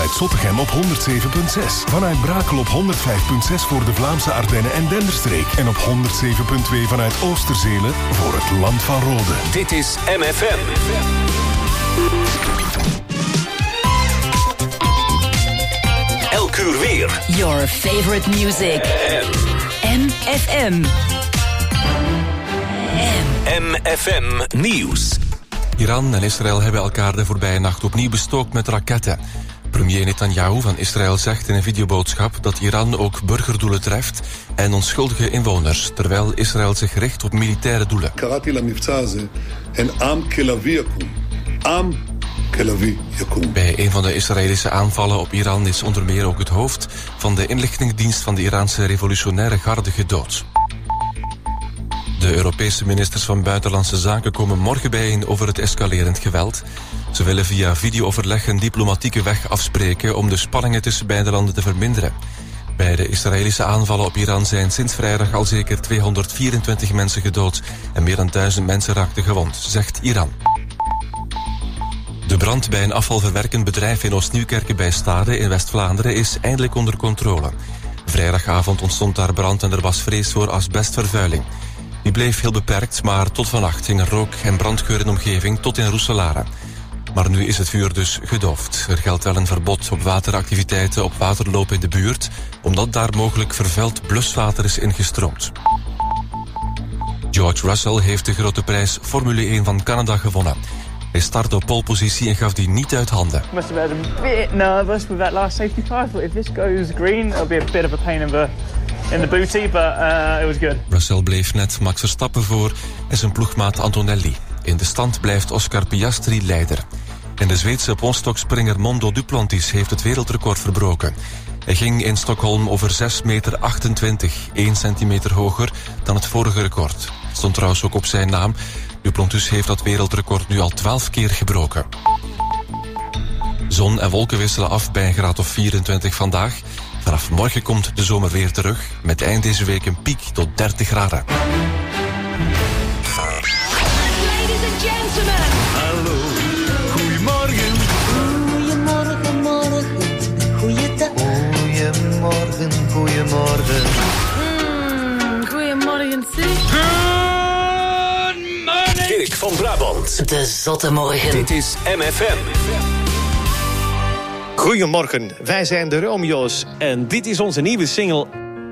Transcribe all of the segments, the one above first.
vanuit Zottegem op 107.6. Vanuit Brakel op 105.6 voor de Vlaamse Ardennen en Denderstreek. En op 107.2 vanuit Oosterzele voor het Land van Rode. Dit is MFM. Elk uur weer. Your favorite music. MFM. MFM Nieuws. Iran en Israël hebben elkaar de voorbije nacht opnieuw bestookt met raketten. Premier Netanyahu van Israël zegt in een videoboodschap dat Iran ook burgerdoelen treft en onschuldige inwoners, terwijl Israël zich richt op militaire doelen. Bij een van de Israëlische aanvallen op Iran is onder meer ook het hoofd van de inlichtingendienst van de Iraanse revolutionaire garde gedood. De Europese ministers van Buitenlandse Zaken komen morgen bijeen over het escalerend geweld. Ze willen via videooverleg een diplomatieke weg afspreken om de spanningen tussen beide landen te verminderen. Bij de Israëlische aanvallen op Iran zijn sinds vrijdag al zeker 224 mensen gedood en meer dan 1000 mensen raakten gewond, zegt Iran. De brand bij een afvalverwerkend bedrijf in Oost-Nieuwkerke bij Stade in West-Vlaanderen is eindelijk onder controle. Vrijdagavond ontstond daar brand en er was vrees voor asbestvervuiling. Die bleef heel beperkt, maar tot vannacht hing er rook en brandgeur in de omgeving tot in Roeselare. Maar nu is het vuur dus gedoofd. Er geldt wel een verbod op wateractiviteiten op waterlopen in de buurt, omdat daar mogelijk vervuild bluswater is ingestroomd. George Russell heeft de grote prijs Formule 1 van Canada gewonnen. Hij startte op polepositie en gaf die niet uit handen. Must have been a bit nervous with that last safety car. I thought if this goes green, it'll be a bit of a pain in the booty, but it was good. Russell bleef net Max Verstappen voor en zijn ploegmaat Antonelli. In de stand blijft Oscar Piastri leider. En de Zweedse ponstokspringer Mondo Duplantis heeft het wereldrecord verbroken. Hij ging in Stockholm over 6,28 meter, 1 centimeter hoger dan het vorige record. Het stond trouwens ook op zijn naam. Duplantis heeft dat wereldrecord nu al 12 keer gebroken. Zon en wolken wisselen af bij een graad of 24 vandaag. Vanaf morgen komt de zomer weer terug, met eind deze week een piek tot 30 graden. Ladies and gentlemen. Hallo, goedemorgen. Goedemorgen, morgen, goeiedag. Goedemorgen, goedemorgen. Goedemorgen, zeg. Dirk van Brabant. De zotte morgen. Dit is MFM. Goedemorgen, wij zijn de Romeo's en dit is onze nieuwe single.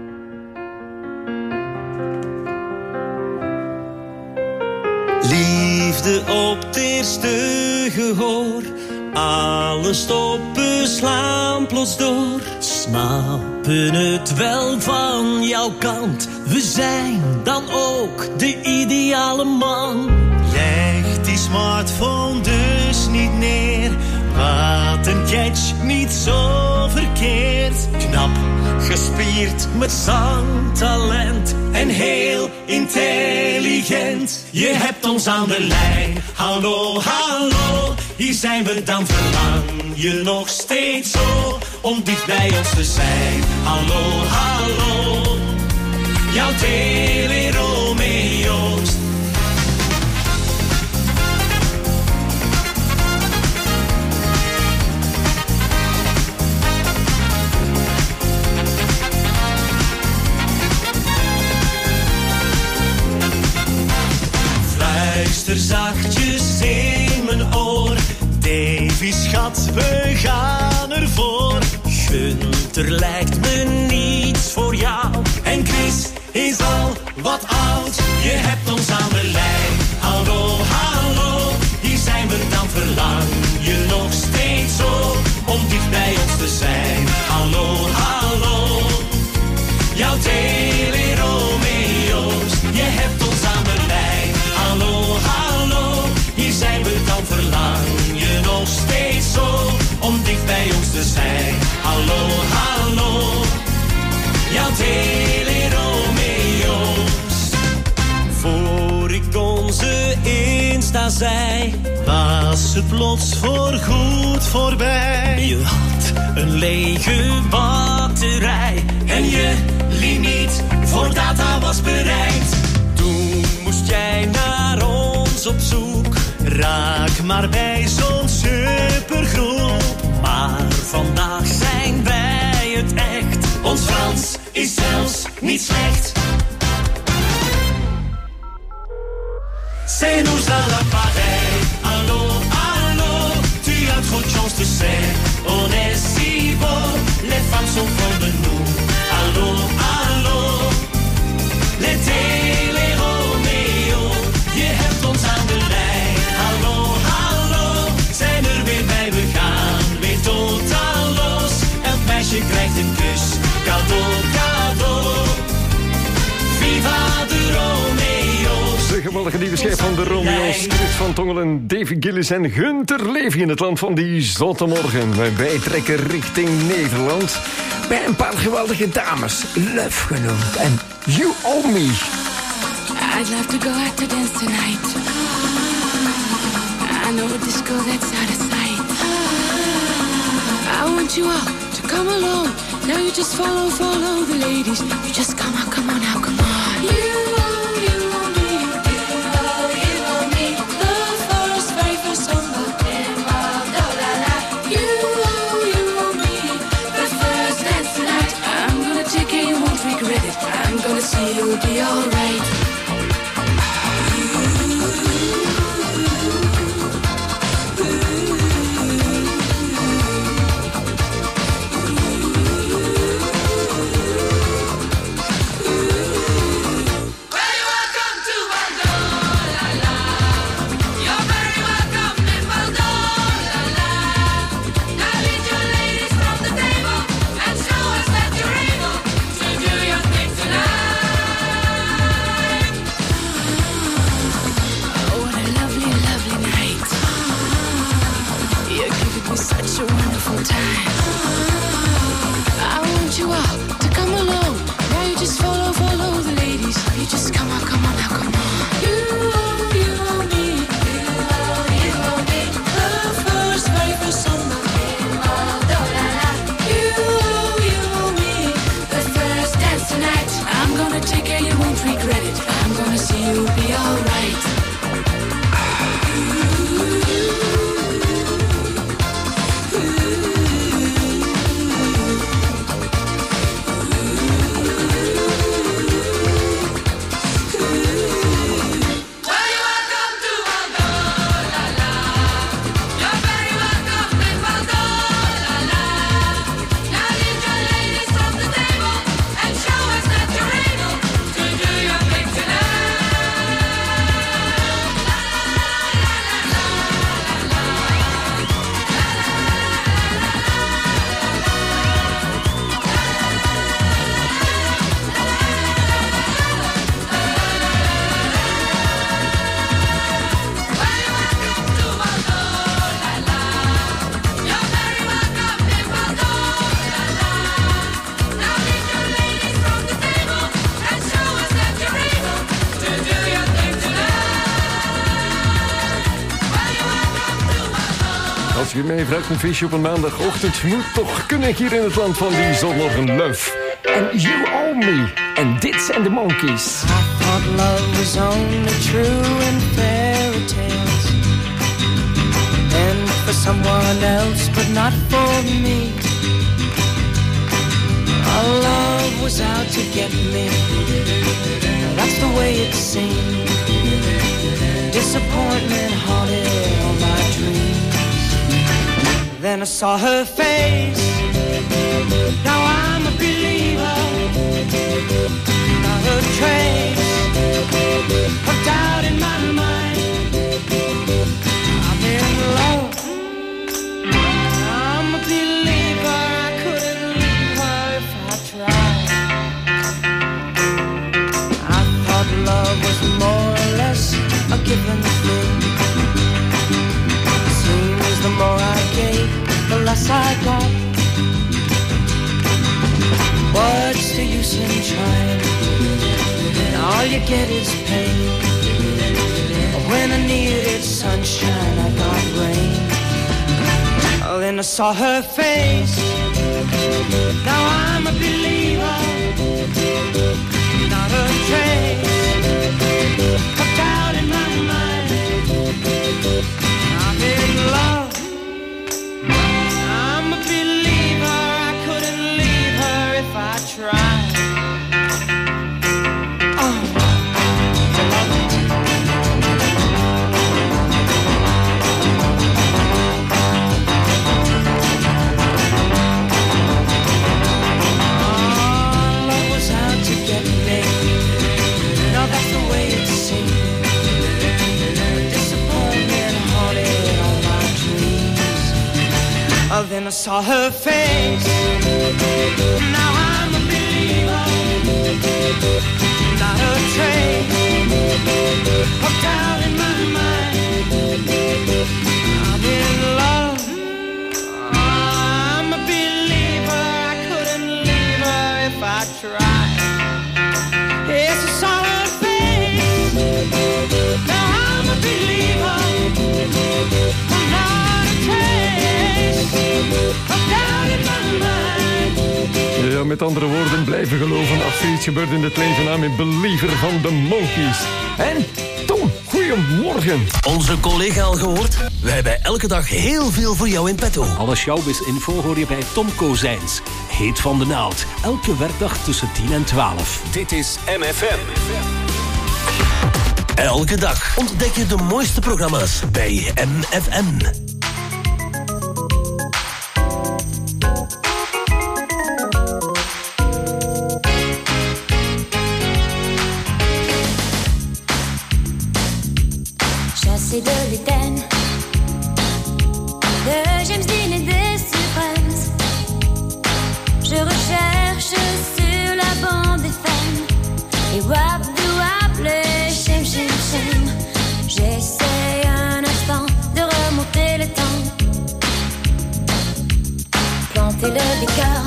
Liefde op het eerste gehoor, alles stoppen, slaan plots door. Snappen het wel van jouw kant, we zijn dan ook de ideale man. Leg die smartphone dus niet neer, wat een catch, niet zo verkeerd. Knap, gespierd, met zangtalent en heel intelligent. Je hebt ons aan de lijn, hallo, hallo. Hier zijn we dan, verlang je nog steeds zo om dicht bij ons te zijn. Hallo, hallo, jouw tele-Romeo's. Luister zachtjes in mijn oor, Davy schat, we gaan ervoor. Gunther lijkt me niets voor jou en Chris is al wat oud. Je hebt ons aan de lijn, hallo, hallo. Hier zijn we dan, verlang je nog steeds zo om dicht bij ons te zijn. Hallo, hallo, jouw tele-Romeo's. Je hebt ons aan de lijn, hallo, hallo. Hier zijn we dan, verlang je nog steeds zo om dicht bij ons te zijn. Hallo, hallo, jouw tele-Romeo's. Voor ik onze Insta zei, was het plots voorgoed voorbij. Je had een lege batterij en je limiet voor data was bereikt. Toen moest jij naar ons op zoek, raak maar bij zo'n supergroep. Maar vandaag niet slecht. C'est nous à l'appareil. Allô, allô, tu as trop de chance, tu sais. On est si beau, les femmes sont folles de nous. Allô, allô, les télé-Romeo. Je hebt ons aan de lijn. Hallo, hallo, zijn er weer bij, we gaan weer totaal los. Elk meisje krijgt een kus, cadeau, cadeau. Viva de Romeo's. De geweldige nieuwe schijf van de Romeo's. Chris van Tongelen, Davy Gillis en Gunther Levy in het land van die zotte morgen. Wij trekken richting Nederland bij een paar geweldige dames. Love genoemd en You Owe Me. I'd love to go out to dance tonight. I know a disco that's out of sight. I want you all to come along. Now you just follow the ladies. You just come on now, come on. You owe me, you owe me. The very first samba. You owe me. The first dance tonight. I'm gonna take it, you won't regret it. I'm gonna see you'll be alright. Als je mij vraagt een feestje op een maandagochtend, moet toch kunnen hier in het land van die zonmorgen Love. En You Owe Me. En dit zijn de Monkeys. I thought love was only true in fairy tales. And for someone else, but not for me. Our love was out to get me. That's the way it seemed. Disappointment haunted all my dreams. Then I saw her face. Now I'm a believer. Not a trace of doubt in my mind. I'm in love. I'm a believer. I couldn't leave her if I tried. I thought love was more or less a given thing. Seems the more I gave, the less I got. What's the use in trying? All you get is pain. When I needed sunshine, I got rain. Oh, then I saw her face. Now I'm a believer. Not a trace of doubt in my mind. I'm in love. I'm a believer. I couldn't leave her if I tried. then I saw her face. Now I'm a believer, not a trace of doubt in my mind. I'm in love, I'm a believer. I couldn't leave her if I tried. Yes, I saw her face. Now I'm a believer, I'm not a trace of doubt in my mind. Ja, met andere woorden, blijven geloven. Als er iets gebeurt in het leven, aan met Believer van de Monkees. En Tom, goedemorgen. Onze collega al gehoord? Wij hebben elke dag heel veel voor jou in petto. Alle showbiz-info hoor je bij Tom Kozijns. Heet van de naald. Elke werkdag tussen 10 en 12. Dit is MFM. Elke dag ontdek je de mooiste programma's bij MFM. Chassé de l'Éden, de James Dean et des Supremes, je recherche sur la bande FM et wap de wap, le shem shem shem. J'essaie un instant de remonter le temps, planter le décor,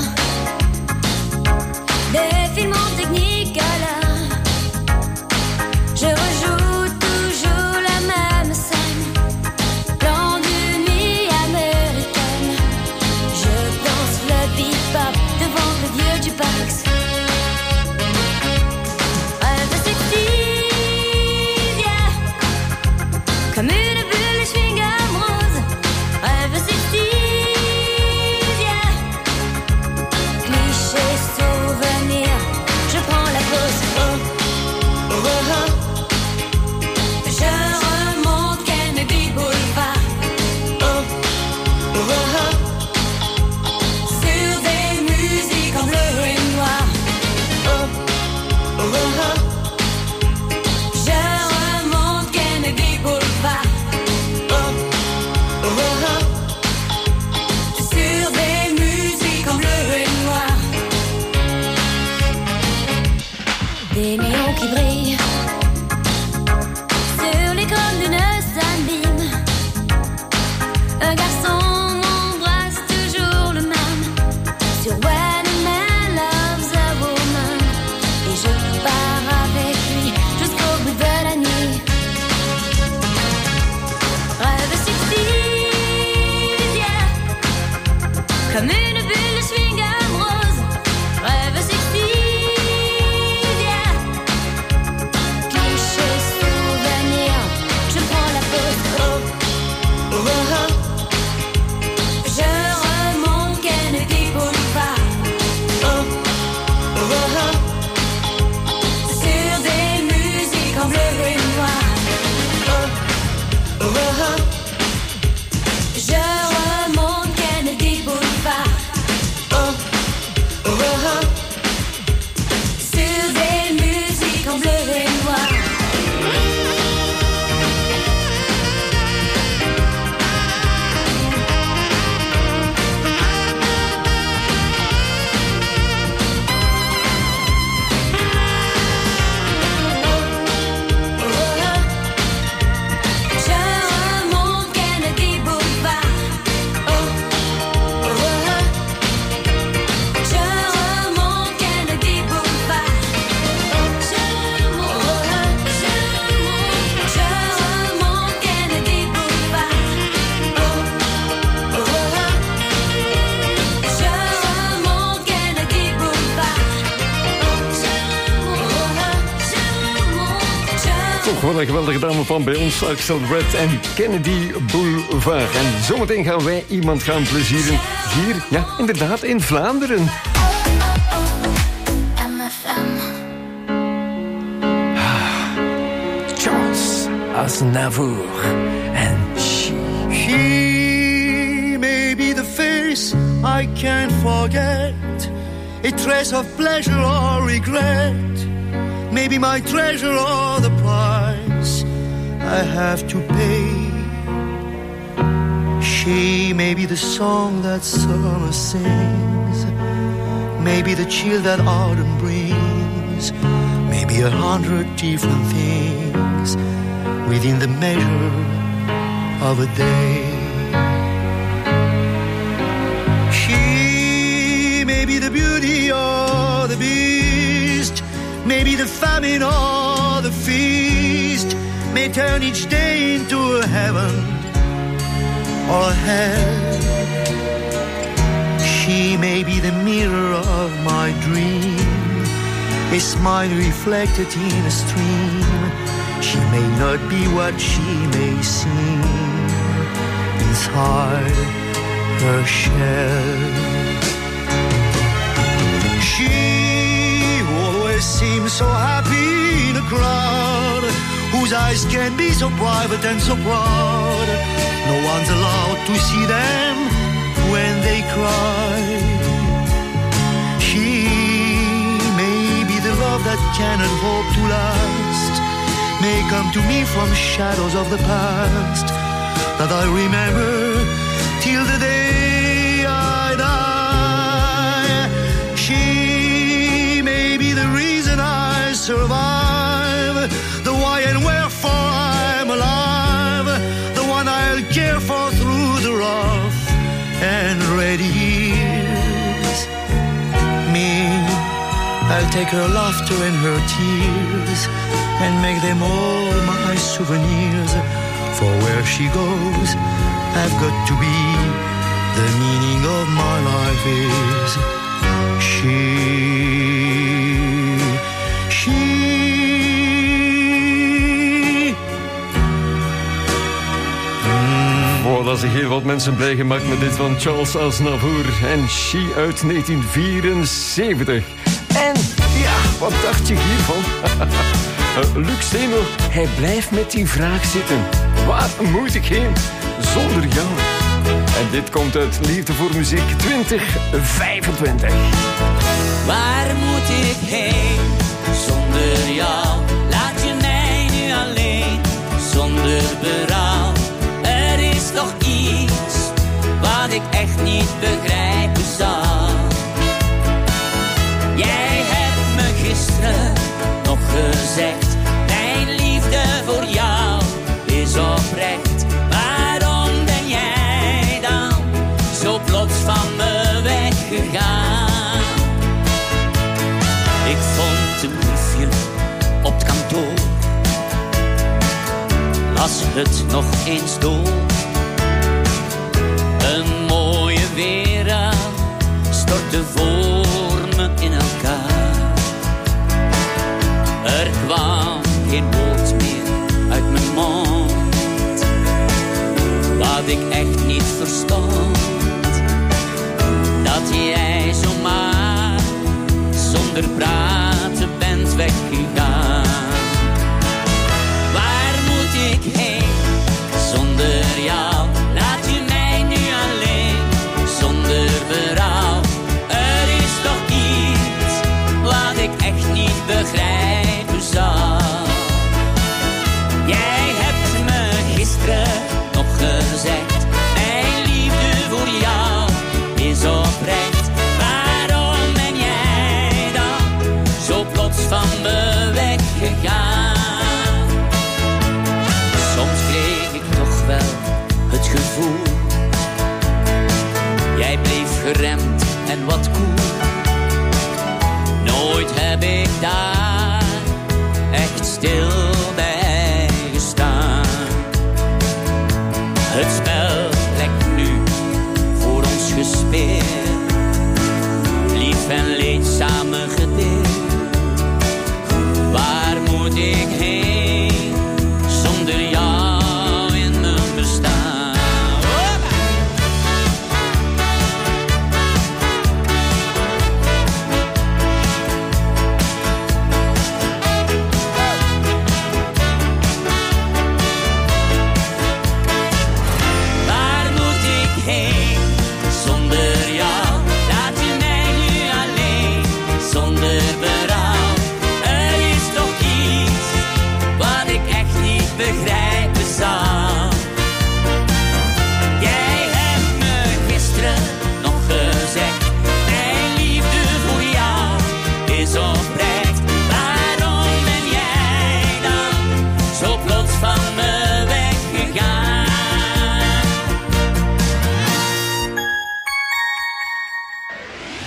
des films en technicolor. Je rejoue toujours la même scène, plan d'une nuit américaine. Je danse le bebop devant le vieux jukebox. Rêve sexy, yeah, comme une bulle chewing-gum rose. Rêve sexy, yeah, cliché souvenir. Je prends la pause, oh, oh, oh. Je remonte Kennedy Boulevard, oh, oh, oh, sur des musiques en bleu et noir, oh, oh, oh. Je remonte Kennedy Boulevard, oh, oh, oh, sur des musiques en bleu et noir. Des néons qui brillent sur l'écran d'une sunbeam. Un garçon m'embrasse toujours le même sur When a Man Loves a Woman. Et je pars avec lui jusqu'au bout de la nuit. Rêve sexy, yeah, comme une bulle de chewing-gum rose. Rêve sexy, yeah, cliché souvenir. Je prends la pause, oh, oh, oh. Je remonte Kennedy Boulevard, oh, oh, oh, sur des musiques en bleu et noir, oh, oh, oh. Je remonte Kennedy Boulevard, oh, oh, oh, sur des musiques en bleu et noir. Je remonte Kennedy Boulevard, oh, oh, oh. Je remonte Kennedy Boulevard, oh, je remonte Kennedy Boulevard, oh, oh, oh. Je remonte Kennedy Boulevard, Toch wel een geweldige dame van bij ons, Axel Red en Kennedy Boulevard. En zometeen gaan wij iemand gaan plezieren hier, ja, inderdaad, in Vlaanderen. Charles Aznavour en He may be the face I can't forget, a trace of pleasure or regret, maybe my treasure or the price I have to pay. She may be the song that summer sings, maybe the chill that autumn brings, maybe 100 different things within the measure of a day. She may be the beauty or the beast, maybe the famine or the feast, may turn each day into a heaven or hell. She may be the mirror of my dream, a smile reflected in a stream. She may not be what she may seem inside her shell. She who always seems so happy in a crowd, whose eyes can be so private and so proud, no one's allowed to see them when they cry. She may be the love that cannot hope to last, may come to me from shadows of the past that I remember till the day I die. She may be the reason I survive, the why and wherefore I'm alive, the one I'll care for through the rough and ready years. Me, I'll take her laughter and her tears and make them all my souvenirs. For where she goes, I've got to be. The meaning of my life is she. Dat zich heel wat mensen blij gemaakt met dit van Charles Aznavour en She uit 1974. En ja, wat dacht je hiervan? Luc Stemel, hij blijft met die vraag zitten. Waar moet ik heen zonder jou? En dit komt uit Liefde voor Muziek 2025. Waar moet ik heen zonder jou? Laat je mij nu alleen, zonder berouw. Er is toch iets wat ik echt niet begrijpen zal. Jij hebt me gisteren nog gezegd, mijn liefde voor jou is oprecht. Waarom ben jij dan zo plots van me weggegaan? Ik vond een briefje op het kantoor, las het nog eens door. Een mooie wereld stortte voor me in elkaar. Er kwam geen woord meer uit mijn mond, wat ik echt niet verstond. Dat jij zomaar zonder praten bent weggegaan. Waar moet ik heen zonder jou? Laat je mij nu alleen, zonder berouw. Er is toch iets wat ik echt niet begrijpen zal. Jij hebt me gisteren nog gezegd, mijn liefde voor jou is oprecht. Waarom ben jij dan zo plots van me weggegaan? Soms kreeg ik toch wel het gevoel, jij bleef geremd en wat koel. Nooit heb ik daar echt stil bij gestaan. Het spel lijkt nu voor ons gespeeld, lief en leed samen gedeeld. Waar moet ik heen zonder jou in mijn bestaan?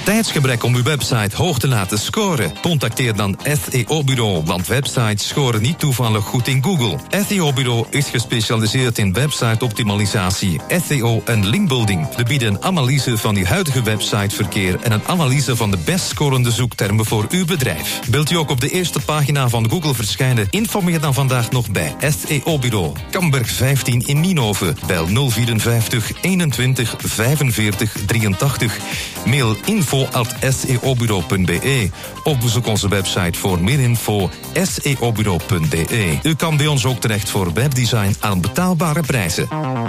tijdsgebrek om uw website hoog te laten scoren? Contacteer dan SEO-bureau, want websites scoren niet toevallig goed in Google. SEO-bureau is gespecialiseerd in website-optimalisatie, SEO en linkbuilding. We bieden een analyse van uw huidige websiteverkeer en een analyse van de best scorende zoektermen voor uw bedrijf. Wilt u ook op de eerste pagina van Google verschijnen? Informeer dan vandaag nog bij SEO-bureau. Kamberg 15 in Nienhoven. Bel 054 21 45 83. Mail info@seobureau.be of bezoek onze website voor meer info seobureau.be. U kan bij ons ook terecht voor webdesign aan betaalbare prijzen.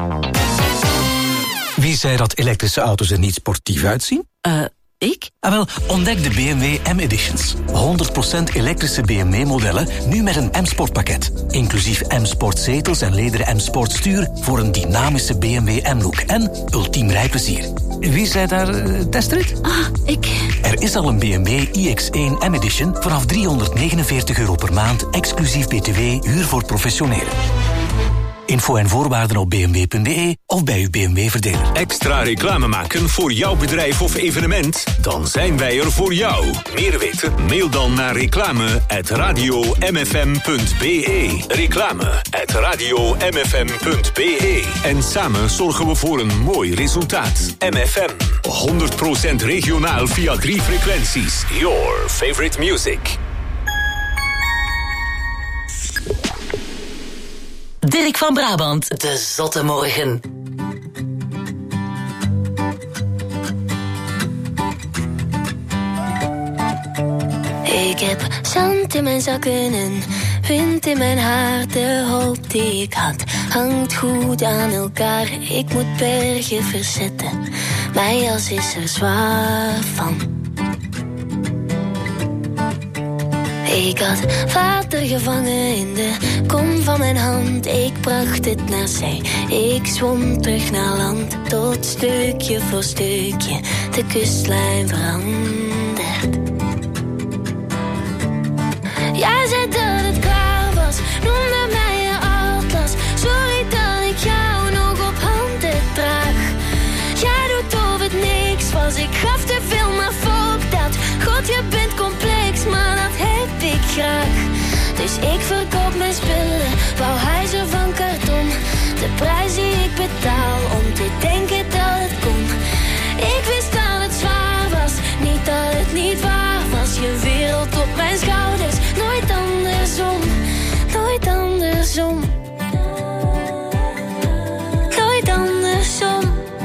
Wie zei dat elektrische auto's er niet sportief uitzien? Ik? Wel, ontdek de BMW M-Editions. 100% elektrische BMW-modellen, nu met een M-Sport-pakket. Inclusief M-Sport zetels en lederen M-Sport stuur voor een dynamische BMW M-look en ultiem rijplezier. Wie zei daar testrit? Ik. Er is al een BMW iX1 M-Edition vanaf €349 per maand, exclusief BTW, huur voor professionelen. Info en voorwaarden op bmw.be of bij uw BMW-verdeler. Extra reclame maken voor jouw bedrijf of evenement? Dan zijn wij er voor jou. Meer weten? Mail dan naar reclame@radiomfm.be. Reclame@radiomfm.be. En samen zorgen we voor een mooi resultaat. MFM. 100% regionaal via 3 frequenties. Your favorite music. Dirk van Brabant, de Zotte Morgen. Ik heb zand in mijn zakken en wind in mijn haar. De hoop die ik had hangt goed aan elkaar. Ik moet bergen verzetten, mijn jas is er zwaar van. Ik had water gevangen in de kom van mijn hand. Ik bracht het naar zee, ik zwom terug naar land. Tot stukje voor stukje de kustlijn verandert. Jij zei dat het klaar was, noemde mij je atlas. Sorry dat ik jou nog op handen draag. Jij doet of het niks was, ik gaf te veel, maar fuck dat. God, je bent complex, maar dat heb ik graag. Dus ik verkoop mijn spullen, bouw huizen van karton. De prijs die ik betaal om te denken dat het kon. Ik wist dat het zwaar was, niet dat het niet waar was. Je wereld op mijn schouders, nooit andersom. Nooit andersom. Nooit andersom.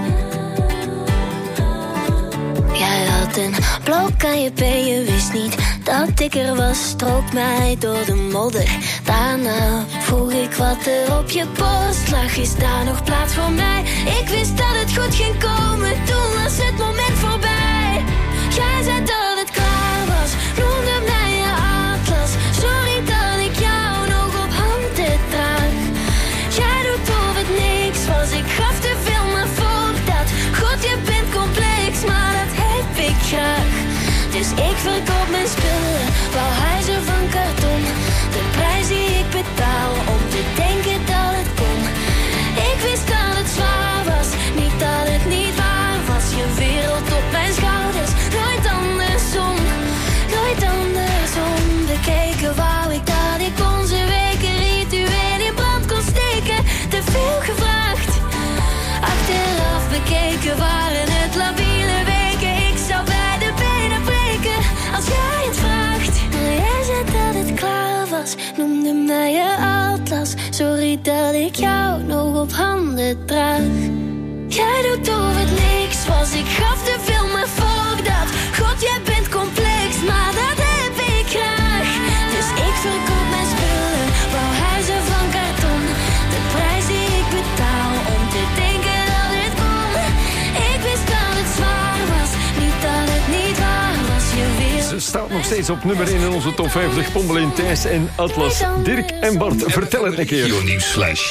Jij had een blok aan je been, je wist niet dat ik er was. Strook mij door de modder. Daarna vroeg ik wat er op je borst lag. Is daar nog plaats voor mij? Ik wist dat het goed ging komen, toen was het moment voorbij. Jij zei dat het klaar was, noemde mij je atlas. Sorry dat ik jou nog op handen draag. Jij doet of het niks was, ik gaf te veel, maar fuck dat. God, je bent complex, maar dat heb ik graag. Dus ik verkoop mijn spullen, bouw huizen van karton. De prijs die ik betaal om te denken dat het kon. Ik wist dat het zwaar was, niet dat het niet waar was. Je wereld op mijn schouders, nooit andersom. Nooit andersom. Bekeken wou ik dat ik onze weken ritueel in brand kon steken. Te veel gevraagd. Achteraf bekeken waren het labiele weken. Ik zou bij de benen breken als jij het vraagt. Maar jij zei dat het klaar was, noemde mij je atlas. Sorry dat ik jou nog op handen draag. Jij doet of het niks was, ik gaf te veel, maar fuck dat. God, jij bent complex, maar dat heb ik graag. Dus ik verkoop mijn spullen, bouw huizen van karton. De prijs die ik betaal om te denken dat het kon. Ik wist dat het zwaar was, niet dat het niet waar was. Je wil. Ze staat nog steeds op nummer 1 in onze top 50. Pommelien, Thijs en Atlas. Dirk en Bart, vertel het een keer. Nieuwsflash.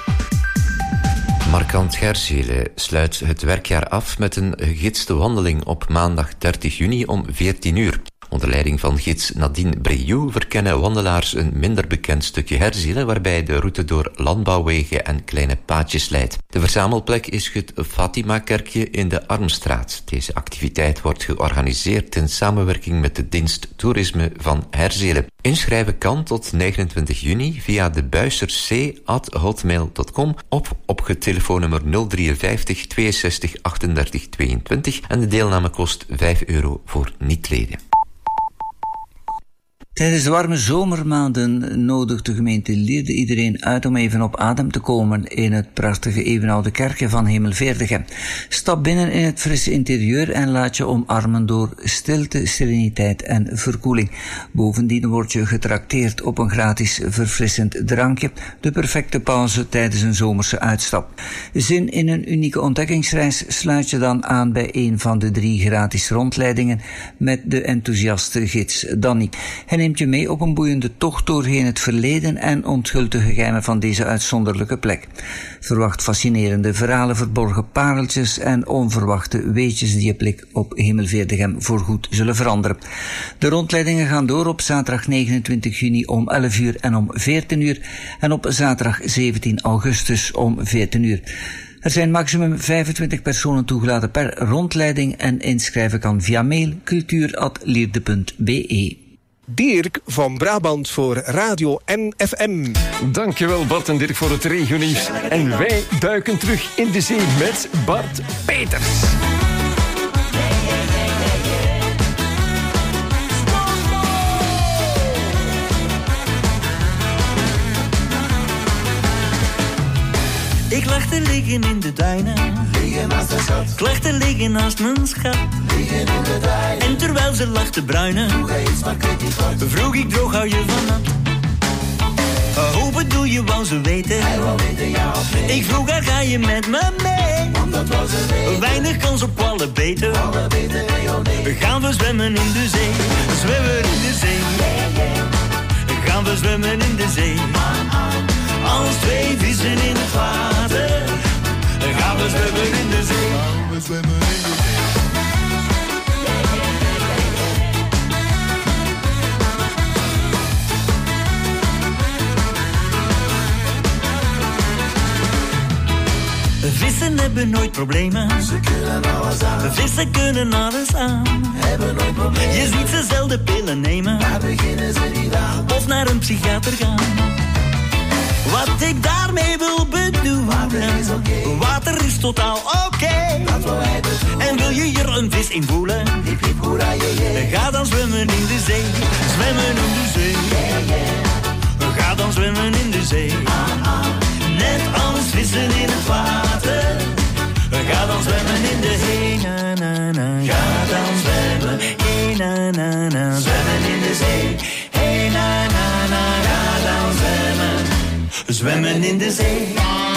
Markant Gersele sluit het werkjaar af met een gegidste wandeling op maandag 30 juni om 14 uur. Onder leiding van gids Nadine Briou verkennen wandelaars een minder bekend stukje Herzielen, waarbij de route door landbouwwegen en kleine paadjes leidt. De verzamelplek is het Fatima-kerkje in de Armstraat. Deze activiteit wordt georganiseerd in samenwerking met de dienst Toerisme van Herzielen. Inschrijven kan tot 29 juni via de buisterc@hotmail.com of op het telefoonnummer 053 62 38 22 en de deelname kost €5 voor niet-leden. Tijdens de warme zomermaanden nodigt de gemeente Lierde iedereen uit om even op adem te komen in het prachtige eeuwenoude kerkje van Hemelveerdigem. Stap binnen in het frisse interieur en laat je omarmen door stilte, sereniteit en verkoeling. Bovendien word je getrakteerd op een gratis verfrissend drankje, de perfecte pauze tijdens een zomerse uitstap. Zin in een unieke ontdekkingsreis sluit je dan aan bij een van de 3 gratis rondleidingen met de enthousiaste gids Danny. Hij neemt je mee op een boeiende tocht doorheen het verleden en onthult de geheimen van deze uitzonderlijke plek. Verwacht fascinerende verhalen, verborgen pareltjes en onverwachte weetjes die je blik op Hemelveerdigem voorgoed zullen veranderen. De rondleidingen gaan door op zaterdag 29 juni om 11 uur en om 14 uur en op zaterdag 17 augustus om 14 uur. Er zijn maximum 25 personen toegelaten per rondleiding en inschrijven kan via mail cultuur@lierde.be. Dirk van Brabant voor Radio NFM. Dankjewel Bart en Dirk voor het regionieuws. En wij duiken terug in de zee met Bart Peters. Ik lag te liggen in de duinen. Liggen naast de schat. Ik lag te liggen naast mijn schat. Liggen in de duinen. En terwijl ze lag te bruinen, vroeg ik droog, hou je van nat? Hoe bedoel je, wou ze weten? Hij wou weten, ja of nee. Ik vroeg haar, ga je met me mee? Omdat was er nee. Weinig kans op alle beter. Alle beter, nee, oh nee. Gaan we zwemmen in de zee? Zwemmen in de zee. Gaan we zwemmen in de zee? Als 2 vissen in het water. Gaan we zwemmen in de zee. Gaan we zwemmen in de zee. Vissen hebben nooit problemen. Ze kunnen alles aan. Vissen kunnen alles aan. Hebben nooit problemen. Je ziet ze zelden pillen nemen. Daar beginnen ze niet aan. Of naar een psychiater gaan. Wat ik daarmee wil bedoelen. Water is totaal oké. En wil je hier een vis in voelen? Ga dan zwemmen in de zee. Zwemmen in de zee. Ga dan zwemmen in de zee. Net als vissen in het water. Ga dan zwemmen in de zee. Na, na, na. Ga dan zwemmen. Hey, na, na, na. Zwemmen in de zee. Hey, na, na, na. Ga dan zwemmen. Zwemmen in de zee.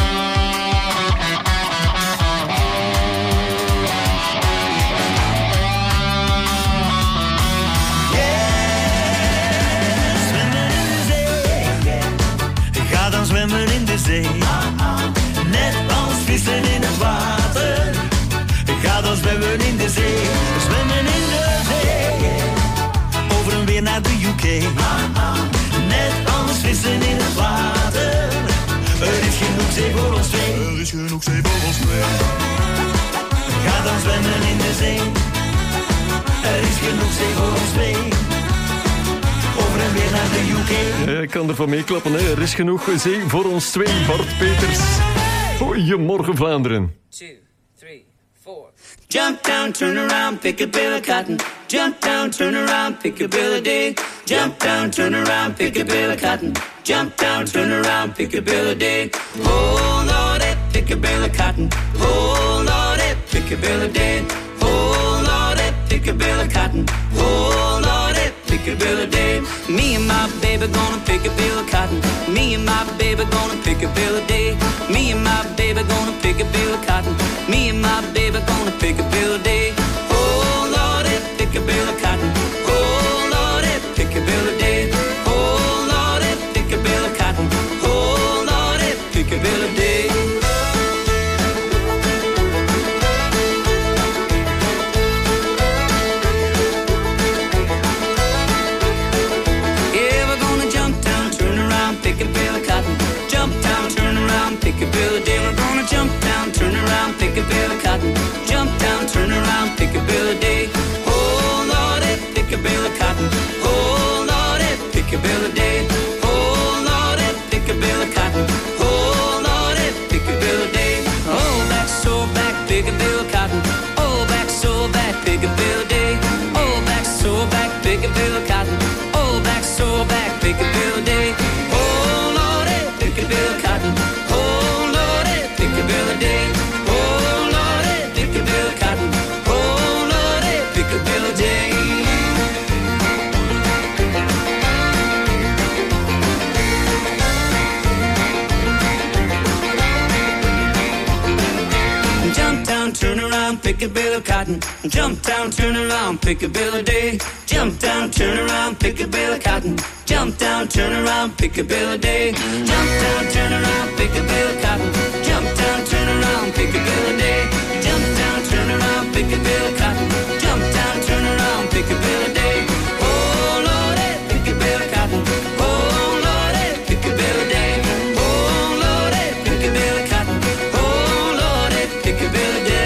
Zwemmen in de zee, net als vissen in het water. Ga dan zwemmen in de zee, zwemmen in de zee. Over en weer naar de UK, net als vissen in het water. Er is genoeg zee voor ons twee. Er is genoeg zee voor ons twee. Ga dan zwemmen in de zee. Er is genoeg zee voor ons twee. Over en weer naar de UK. Ja, ik kan ervan meeklappen, hè. Er is genoeg zee voor ons twee. Bart Peters. Goedemorgen Vlaanderen. 2, 3, 4. Jump down, turn around, pick a bill of cotton. Jump down, turn around, pick a bill of day. Jump down, turn around, pick a bill of cotton. Jump down, turn around, pick a bill of day. Oh Lordy, pick a bill of cotton. Oh Lordy, pick a bill of day. Oh Lordy, pick a bill of cotton. Oh Lordy, pick a bill of day. Me and my baby gonna pick a bill of cotton. Me and my baby gonna pick a bill of day. Me and my baby gonna pick a bill of cotton. Me and my baby gonna pick a bill of day. Oh Lordy, pick a bill of cotton. Oh Lordy, pick a bill of day. Oh Lordy, pick a bill of cotton. Oh Lordy, pick a bill of day. pick a bill day. Oh, back, so back, pick a bill of cotton. Oh, back, so back, pick a bill day. Oh, Lordy, pick a bill of cotton. Oh, Lordy, pick a bill a day. Oh, Lordy, pick a bill of cotton. Oh, Lordy, pick a bill a day. Jump down, turn around, pick a bill of cotton. Jump down, turn around, pick a bill a day. Jump down, turn around, pick a bill of cotton. Jump down, turn around, pick a bill a day. Jump down, turn around, pick a bill of cotton. Jump down, turn around, pick a bill a day. Jump down, turn around, pick a bill of cotton. Jump down, turn around, pick a bill a day. Oh, Lordy, pick a bill of cotton. Oh, Lordy, pick a bill a day. Oh, Lordy, pick a bill of cotton. Oh, Lordy, pick a bill a day.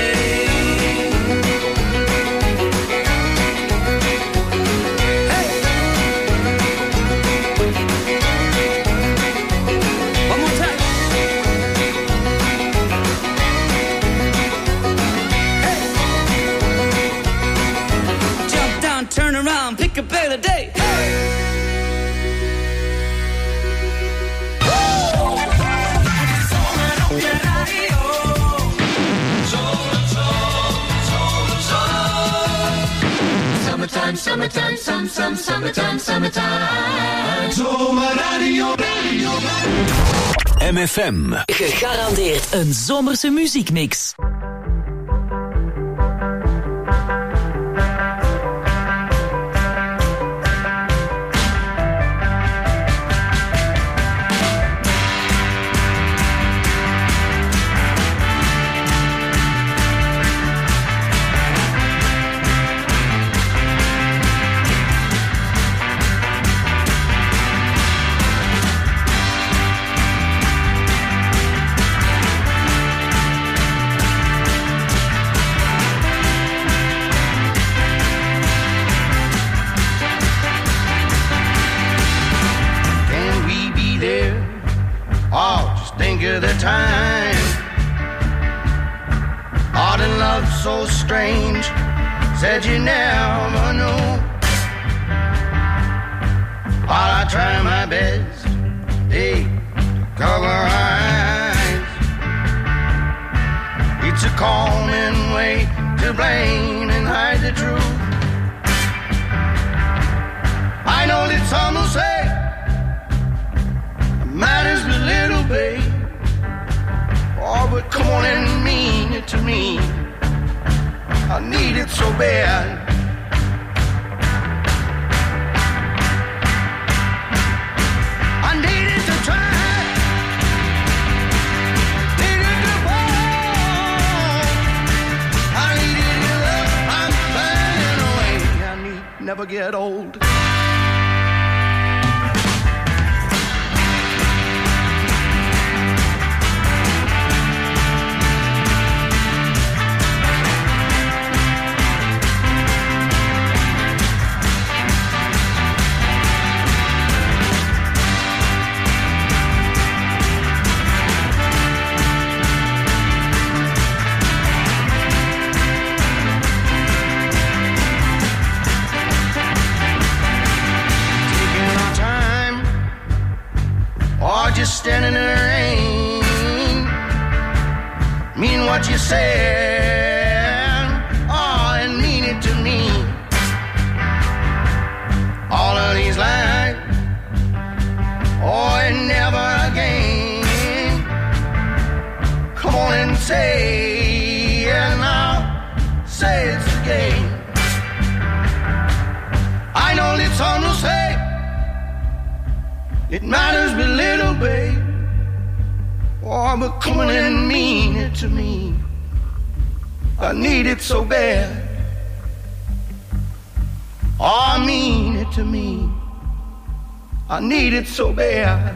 Turn around, pick a bill a day. Summertime, summertime, summertime, summertime. Zomerradio, radio. MFM. Gegarandeerd een zomerse muziekmix. Think of the time. Art and love so strange. Said you never know. While I try my best, hey, to cover eyes. It's a common way to blame and hide the truth. I know that some will say matters but little, babe. Oh, but come on and mean it to me. I need it so bad. I need it to try. Need it to fall. I need it to love. I'm burning away. I need never get old. Just standing in the rain, mean what you said, oh, and mean it to me. All of these lies, oh, and never again. Come on and say, and I'll say it's again. I know that some will say it matters but little, babe. Oh, but come on and mean it to me. I need it so bad. Oh, mean it to me. I need it so bad.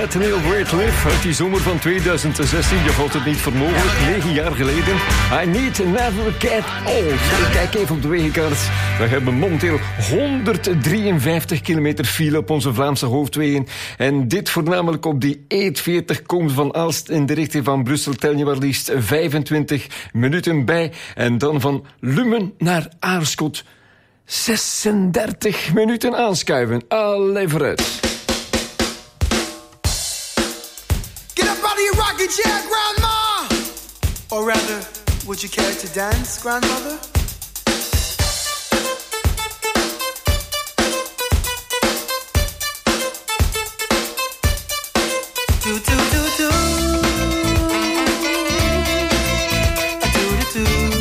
met Neil Rateliff uit die zomer van 2016. Je vond het niet voor mogelijk, 9 jaar geleden. I need never get old. Ik kijk even op de wegenkaart. We hebben momenteel 153 kilometer file op onze Vlaamse hoofdwegen. En dit voornamelijk op die E40 komt van Aalst in de richting van Brussel. Tel je maar liefst 25 minuten bij. En dan van Lummen naar Aarschot 36 minuten aanschuiven. Allee vooruit. Get up out of your rocking chair, Grandma! Or rather, would you care to dance, Grandmother? Do, do, do, do. Do, do, do.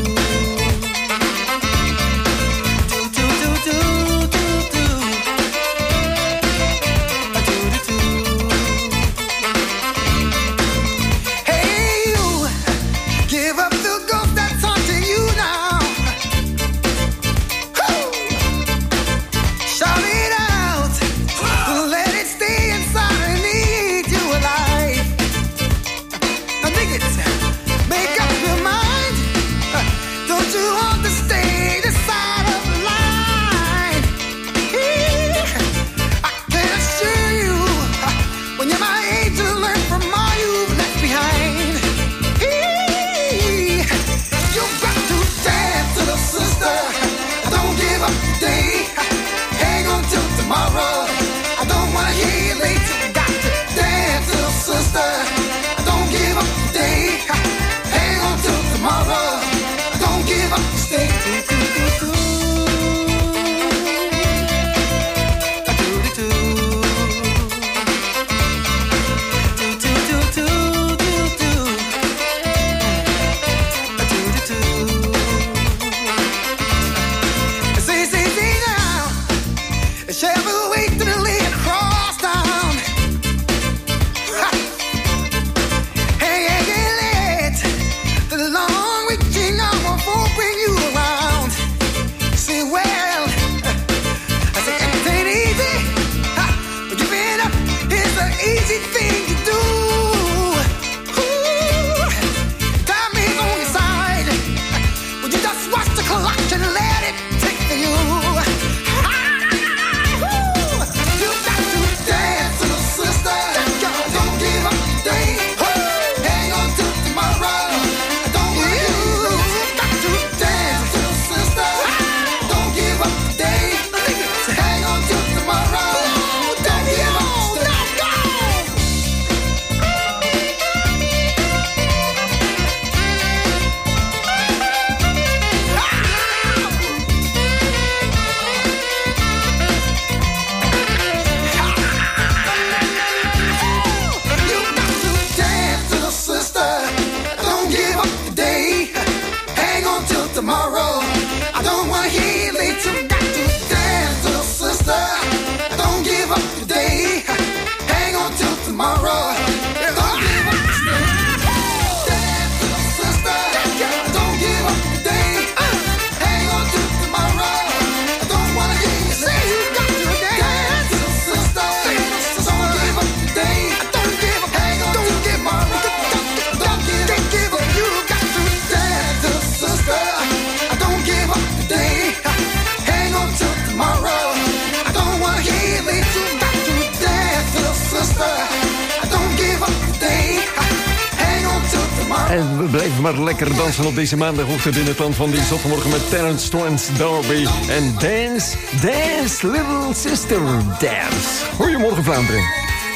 En we blijven maar lekker dansen op deze maandagochtend in het land van die zottemorgen met Terence Trance D'Arby. En dance, dance, little sister, dance. Goedemorgen Vlaanderen.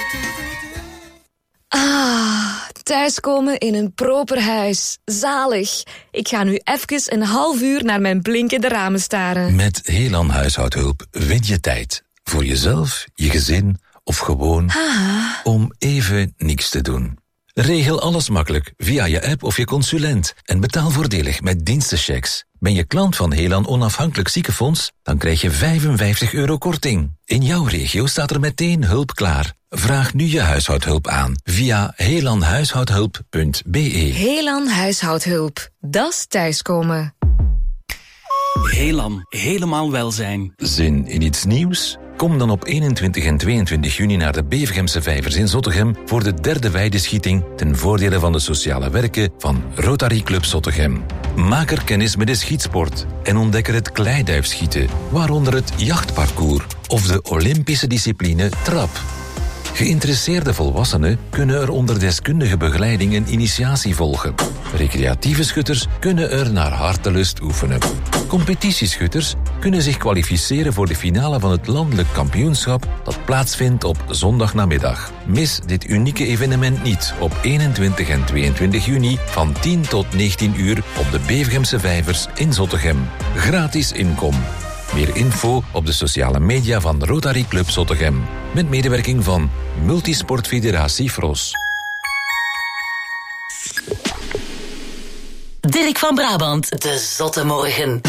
Thuiskomen in een proper huis. Zalig. Ik ga nu even een half uur naar mijn blinkende ramen staren. Met Helan Huishoudhulp win je tijd. Voor jezelf, je gezin of gewoon om even niks te doen. Regel alles makkelijk via je app of je consulent en betaal voordelig met dienstenchecks. Ben je klant van Helan Onafhankelijk Ziekenfonds? Dan krijg je €55 korting. In jouw regio staat er meteen hulp klaar. Vraag nu je huishoudhulp aan via helanhuishoudhulp.be. Helan Huishoudhulp. Dat is thuiskomen. Helan, helemaal welzijn. Zin in iets nieuws? Kom dan op 21 en 22 juni naar de Bevergemse Vijvers in Zottegem voor de 3e weideschieting ten voordele van de sociale werken van Rotary Club Zottegem. Maak er kennis met de schietsport en ontdek er het kleiduifschieten, waaronder het jachtparcours of de Olympische discipline trap. Geïnteresseerde volwassenen kunnen er onder deskundige begeleiding een initiatie volgen. Recreatieve schutters kunnen er naar hartelust oefenen. Competitieschutters kunnen zich kwalificeren voor de finale van het landelijk kampioenschap dat plaatsvindt op zondagnamiddag. Mis dit unieke evenement niet op 21 en 22 juni van 10 tot 19 uur op de Bevergemse Vijvers in Zottegem. Gratis inkom. Meer info op de sociale media van Rotary Club Zottegem. Met medewerking van Multisportfederatie Fros. Dirk van Brabant, de Zotte Morgen.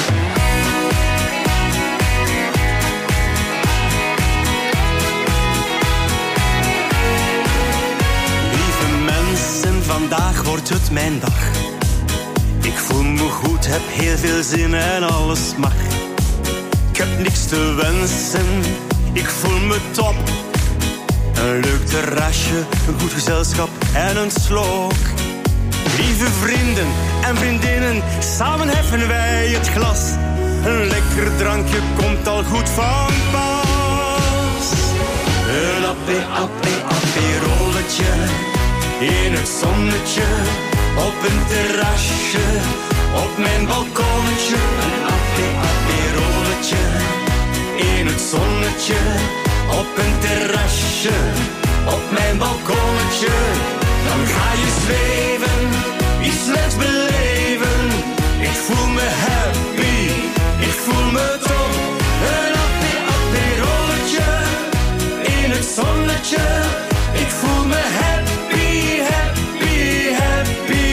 Lieve mensen, vandaag wordt het mijn dag. Ik voel me goed, heb heel veel zin en alles mag. Ik heb niks te wensen, ik voel me top. Een leuk terrasje, een goed gezelschap en een slok. Lieve vrienden en vriendinnen, samen heffen wij het glas. Een lekker drankje komt al goed van pas. Een aperolletje in het zonnetje. Op een terrasje, op mijn balkonnetje. Een aperolletje in het zonnetje. Op een terrasje, op mijn balkonnetje. Dan ga je zweven, iets leuks beleven. Ik voel me happy, ik voel me top. Een aperolletje in het zonnetje. Ik voel me happy, happy, happy.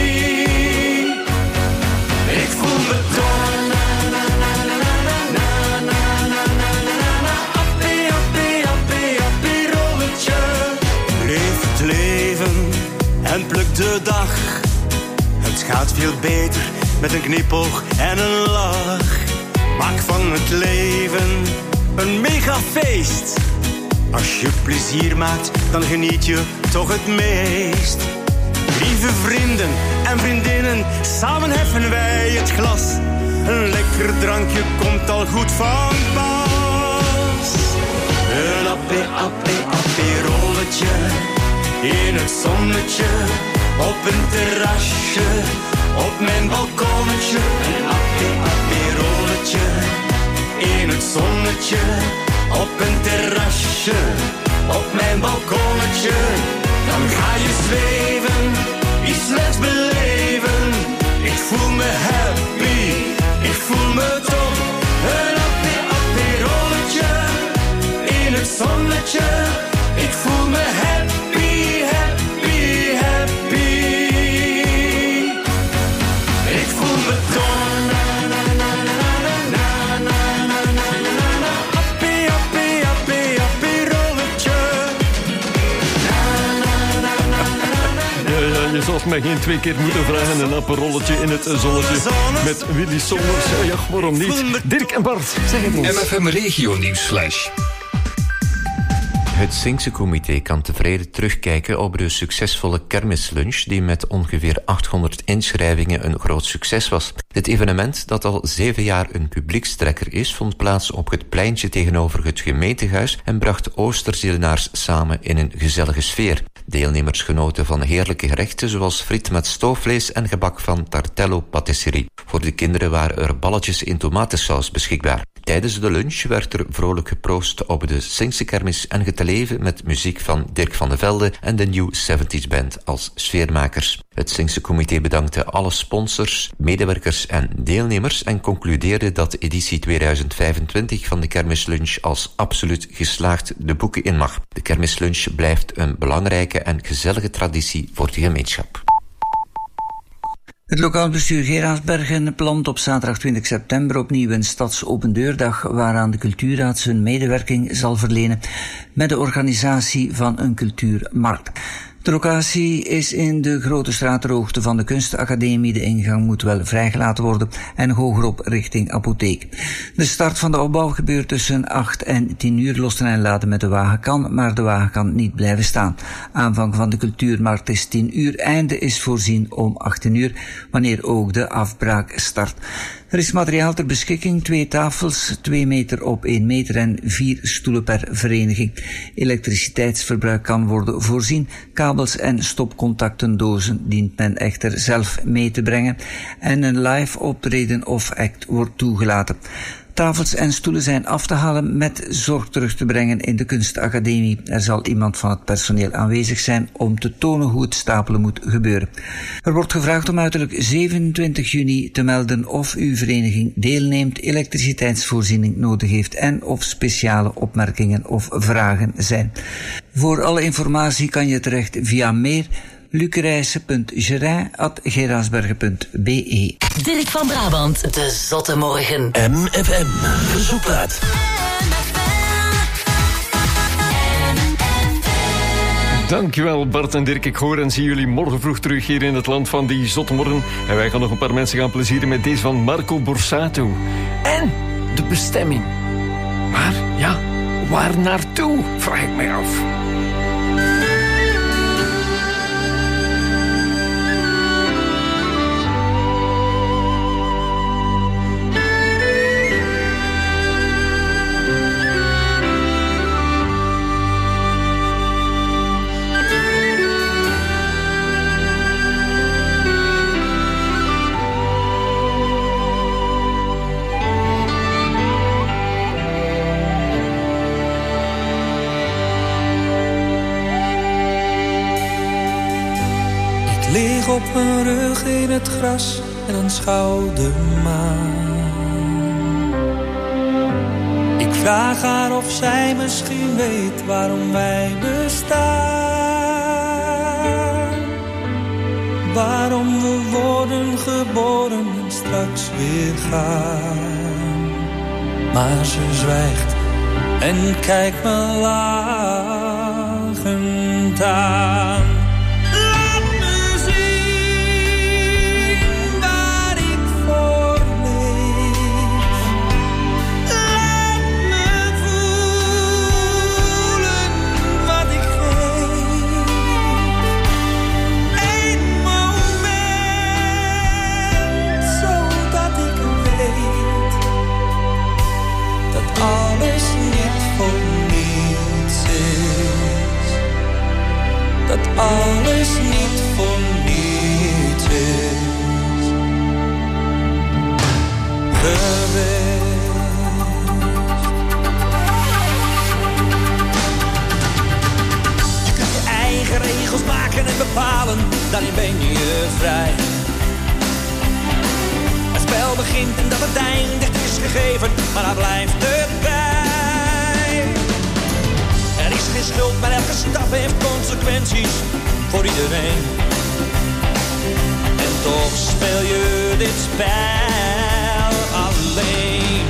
Ik voel me top. En pluk de dag. Het gaat veel beter met een knipoog en een lach. Maak van het leven een mega feest. Als je plezier maakt, dan geniet je toch het meest. Lieve vrienden en vriendinnen, samen heffen wij het glas. Een lekker drankje komt al goed van pas. Een aperolletje in het zonnetje, op een terrasje, op mijn balkonnetje. Een aperolletje in het zonnetje, op een terrasje, op mijn balkonnetje. Dan ga je zweven, iets leuks beleven. Ik voel me happy, ik voel me top. Een aperolletje in het zonnetje. Ik voel me happy, happy, happy. Ik voel me top. Je zal mij geen 2 keer moeten vragen. Een aperolletje in het zonnetje met Willy Sommers. Ja, waarom niet? Dirk en Bart, zeg het eens. MFM Regio Nieuwsflash. Het Sinkse Comité kan tevreden terugkijken op de succesvolle kermislunch die met ongeveer 800 inschrijvingen een groot succes was. Dit evenement, dat al 7 jaar een publiekstrekker is, vond plaats op het pleintje tegenover het gemeentehuis en bracht Oosterzelenaars samen in een gezellige sfeer. Deelnemers genoten van heerlijke gerechten zoals friet met stoofvlees en gebak van Tartello Patisserie. Voor de kinderen waren er balletjes in tomatensaus beschikbaar. Tijdens de lunch werd er vrolijk geproost op de Sinkse kermis en geteleven met muziek van Dirk van de Velde en de New 70s Band als sfeermakers. Het Sinkse Comité bedankte alle sponsors, medewerkers en deelnemers en concludeerde dat de editie 2025 van de kermislunch als absoluut geslaagd de boeken in mag. De kermislunch blijft een belangrijke en gezellige traditie voor de gemeenschap. Het lokaal bestuur Geraardsbergen plant op zaterdag 20 september opnieuw een stadsopendeurdag waaraan de cultuurraad zijn medewerking zal verlenen met de organisatie van een cultuurmarkt. De locatie is in de Grote Straat ter hoogte van de Kunstacademie. De ingang moet wel vrijgelaten worden en hogerop richting apotheek. De start van de opbouw gebeurt tussen 8 en 10 uur. Lossen en laden met de wagen kan, maar de wagen kan niet blijven staan. Aanvang van de cultuurmarkt is 10 uur. Einde is voorzien om 18 uur, wanneer ook de afbraak start. Er is materiaal ter beschikking, 2 tafels, 2 meter op 1 meter en 4 stoelen per vereniging. Elektriciteitsverbruik kan worden voorzien. Kabels en stopcontactendozen dient men echter zelf mee te brengen. En een live optreden of act wordt toegelaten. Tafels en stoelen zijn af te halen met zorg terug te brengen in de Kunstacademie. Er zal iemand van het personeel aanwezig zijn om te tonen hoe het stapelen moet gebeuren. Er wordt gevraagd om uiterlijk 27 juni te melden of uw vereniging deelneemt, elektriciteitsvoorziening nodig heeft en of speciale opmerkingen of vragen zijn. Voor alle informatie kan je terecht via mail lucerijse.gerin@gerasbergen.be. Dirk van Brabant, de Zotte Morgen. MFM, verzoekplaat. Dankjewel Bart en Dirk. Ik hoor en zie jullie morgen vroeg terug hier in het land van die Zotte Morgen. En wij gaan nog een paar mensen gaan plezieren met deze van Marco Borsato. En de bestemming. Maar ja, waar naartoe, vraag ik mij af. Lig op mijn rug in het gras en aanschouw de maan. Ik vraag haar of zij misschien weet waarom wij bestaan. Waarom we worden geboren en straks weer gaan. Maar ze zwijgt en kijkt me lachend aan. Alles niet voor niets is geweest. Je kunt je eigen regels maken en bepalen, daarin ben je vrij. Het spel begint en dat het eindigt is gegeven, maar daar blijft het bij. Er is geen schuld, maar elke stap heeft consequenties voor iedereen. En toch speel je dit spel alleen.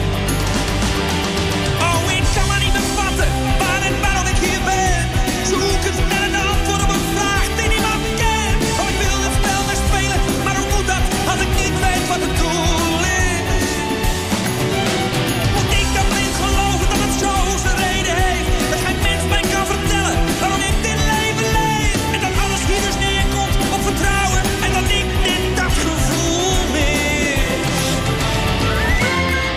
Oh, ik kan maar niet bevatten waar en waarom ik hier ben. Zoek het naar een antwoord op een vraag die niemand kent. Oh, ik wil het spel maar spelen, maar hoe moet dat als ik niet weet wat het doel is? Moet ik dan blind geloven dat het zo zijn reden heeft? Dat geen mens mij kan vertellen waarom ik dit leven leef. En dat alles hier dus neerkomt op vertrouwen. En dat ik dit dat gevoel mis.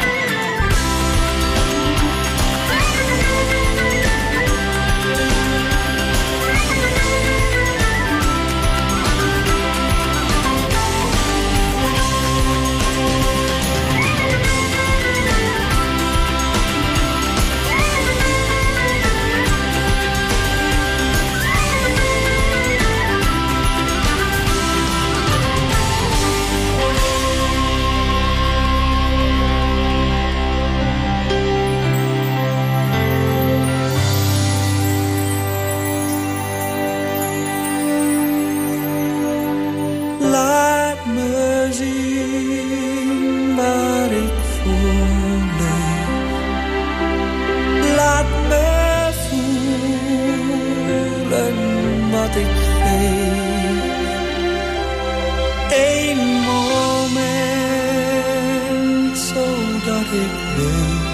dat ik weet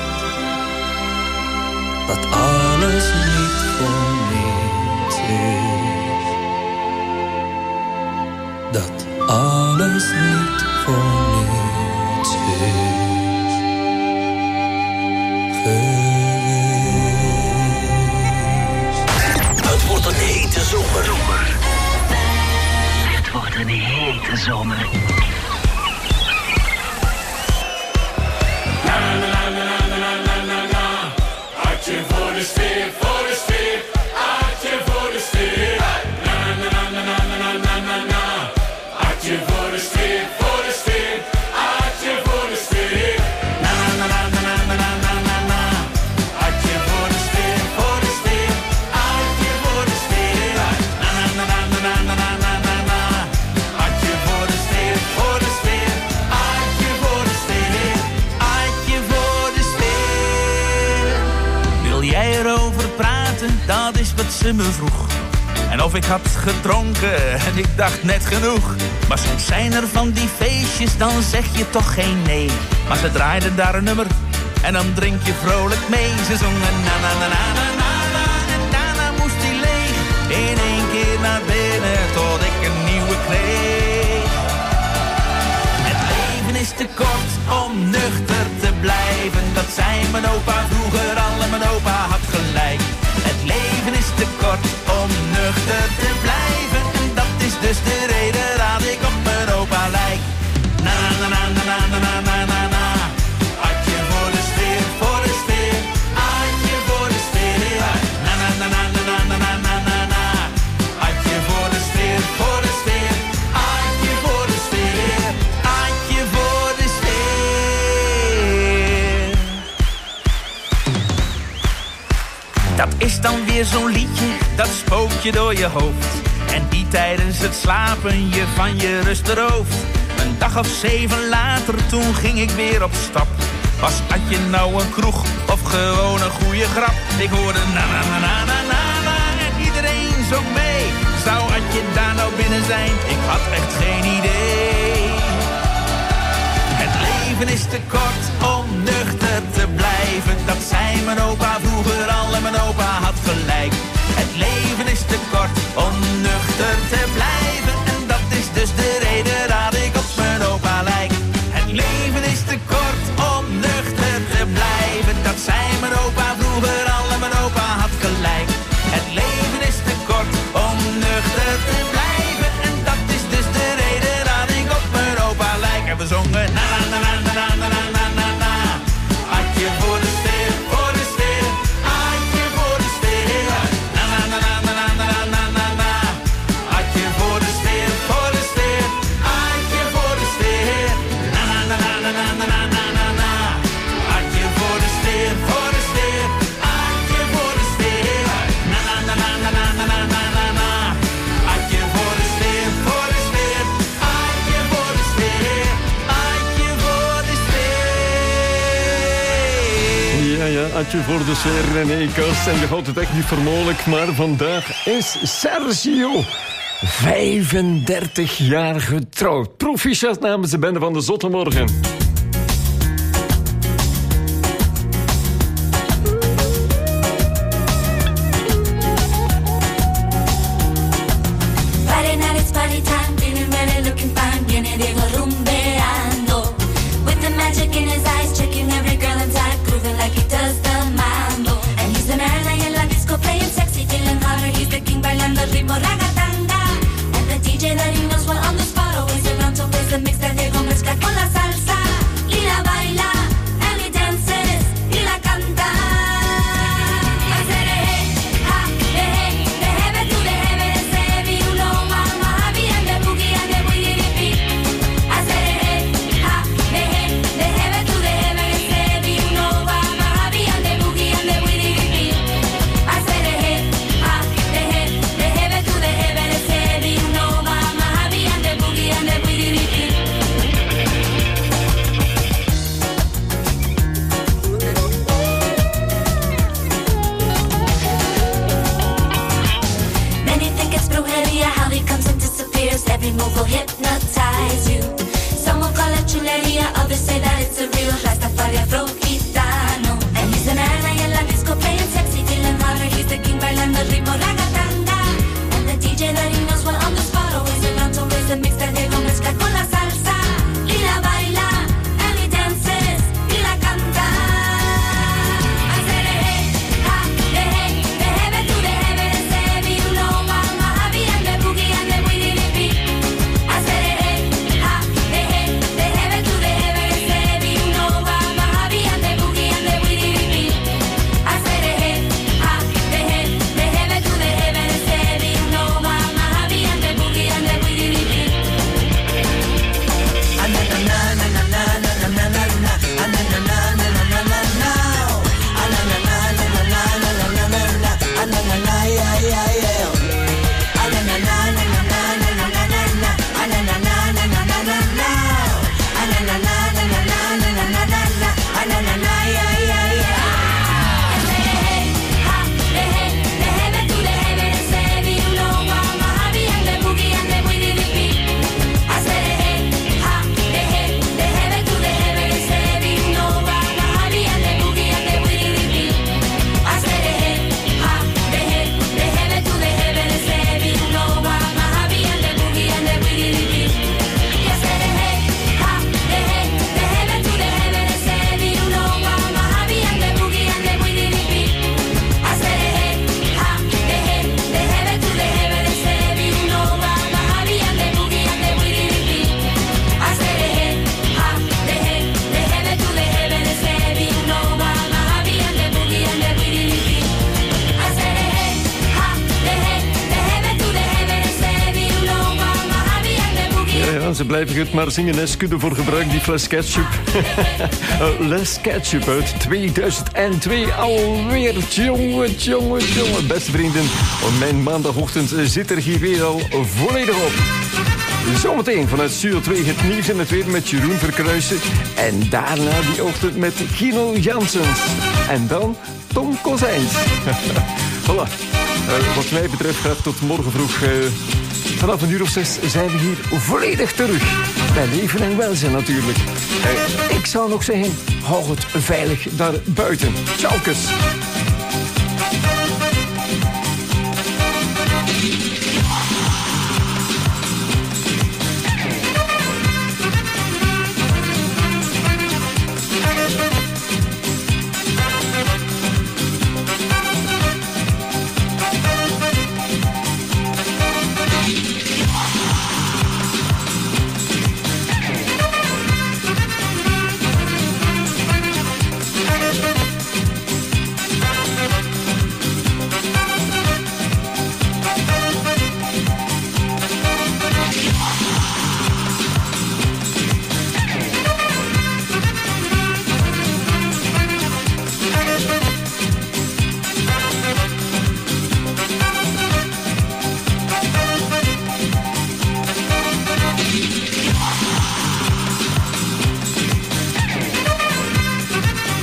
dat alles niet voor niets is. Dat alles niet voor niets is geweest. Het wordt een hete zomer. Het wordt een hete zomer. Hartje voor de sfeer, voor de sfeer. Hartje voor de sfeer. Na na na na na na na na na. Hartje voor de sfeer, voor de sfeer. Hartje voor de sfeer. Na na na na na na na na na. Hartje voor de sfeer, voor de sfeer. Hartje voor de sfeer. Na na na na na na na na na na. Hartje voor de sfeer, voor de sfeer. Hartje voor de sfeer. Hartje voor de sfeer. Wil jij erover praten? Dat is wat ze me vroeg. En of ik had gedronken en ik dacht net genoeg. Maar soms zijn er van die feestjes, dan zeg je toch geen nee. Maar ze draaiden daar een nummer en dan drink je vrolijk mee. Ze zongen na na na na na na na. En daarna moest hij leeg. In één keer naar binnen tot ik een nieuwe kreeg. Het leven is te kort om nuchter te blijven. Dat zei mijn opa vroeger al en mijn opa had gelijk. Het leven is te kort om nuchter te blijven. En dat is dus de reden dat ik op mijn opa lijk. Na na na na na na na na na na. Hartje voor de sfeer, voor de sfeer. Hartje voor de sfeer. Na na na na na na na na na na. Hartje voor de sfeer, voor de sfeer. Hartje voor de sfeer. Hartje voor de sfeer. Dat is dan weer zo'n liedje, dat spookt je door je hoofd. En die tijdens het slapen je van je rust rooft. Een dag of 7 later, toen ging ik weer op stap. Was Adje nou een kroeg of gewoon een goede grap? Ik hoorde na na na na na na na en iedereen zong mee. Zou Adje daar nou binnen zijn? Ik had echt geen idee. Het leven is te kort om nuchter te blijven. Dat zei mijn opa vroeger al en mijn opa had gelijk. Het leven is te kort om nuchter te blijven. En dat is dus de reden dat ik op mijn opa lijk. Het leven is te kort om nuchter te blijven. Dat zei mijn opa vroeger al en mijn opa had gelijk. Het leven is te kort om nuchter te blijven. En dat is dus de reden dat ik op mijn opa lijk. En we zongen na na na na na na na na na na. Hartje voor de sfeer, voor de sfeer. Hartje voor de sfeer. Na na na na na na na na na. Hartje voor de sfeer, voor de sfeer. Hartje voor de sfeer. Na na na na na na na na na na. Hartje voor de sfeer, voor de sfeer. Hartje voor de sfeer. Na na na na na na na na na na. Hartje voor de sfeer, voor de sfeer. Hartje voor de sfeer. Hartje voor de sfeer. Ja, ja, Adje voor de sfeer, René Kast. En je houdt het echt niet voor mogelijk, maar vandaag is Sergio 35 jaar getrouwd. Proficiat namens de bende van de Zotte Morgen. Friday night, it's party time, feeling ready, looking fine, viene Diego rumbeando. With the magic in his eyes, checking every girl inside, grooving like he does the mambo. And he's the man in la disco, playing sexy, feeling hotter, he's the king, bailando el ritmo ragatanga. And the DJ that he knows well on the spot, always around to play the mix that Diego mezcla con la salsa. blijf ik het maar zingen. Hè. Skudde voor gebruik, die fles ketchup. Les Ketchup uit 2002 alweer. Jongen. Beste vrienden, mijn maandagochtend zit er hier weer al volledig op. Zometeen vanuit Studio 2 het nieuws en het weer met Jeroen Verkruijsen. En daarna die ochtend met Gino Janssens. En dan Tom Kozijns. Voilà. Wat mij betreft gaat tot morgen vroeg. Vanaf 1:06 zijn we hier volledig terug. Bij leven en welzijn natuurlijk. Ik zou nog zeggen, hou het veilig daar buiten. Ciao, kus.